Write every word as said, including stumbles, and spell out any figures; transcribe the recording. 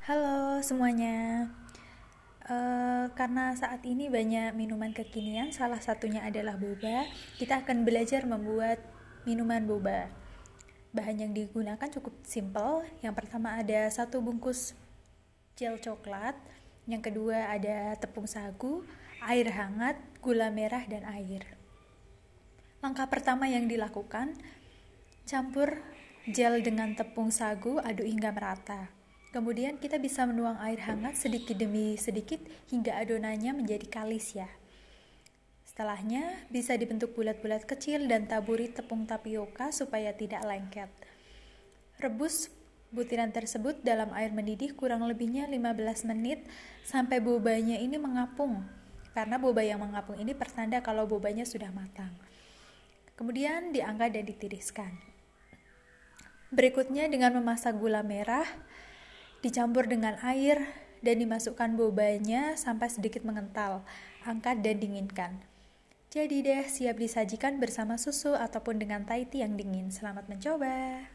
Halo semuanya. Eh, karena saat ini banyak minuman kekinian, salah satunya adalah boba. Kita akan belajar membuat minuman boba. Bahan yang digunakan cukup simple. Yang pertama ada satu bungkus gel coklat. Yang kedua ada tepung sagu, air hangat, gula merah, dan air. Langkah pertama yang dilakukan, campur gel dengan tepung sagu, aduk hingga merata. Kemudian kita bisa menuang air hangat sedikit demi sedikit hingga adonannya menjadi kalis ya. Setelahnya bisa dibentuk bulat-bulat kecil dan taburi tepung tapioka supaya tidak lengket. Rebus butiran tersebut dalam air mendidih kurang lebihnya lima belas menit sampai bobanya ini mengapung. Karena boba yang mengapung ini pertanda kalau bobanya sudah matang. Kemudian diangkat dan ditiriskan. Berikutnya dengan memasak gula merah, dicampur dengan air dan dimasukkan bobanya sampai sedikit mengental. Angkat dan dinginkan. Jadi deh, siap disajikan bersama susu ataupun dengan Thai tea yang dingin. Selamat mencoba.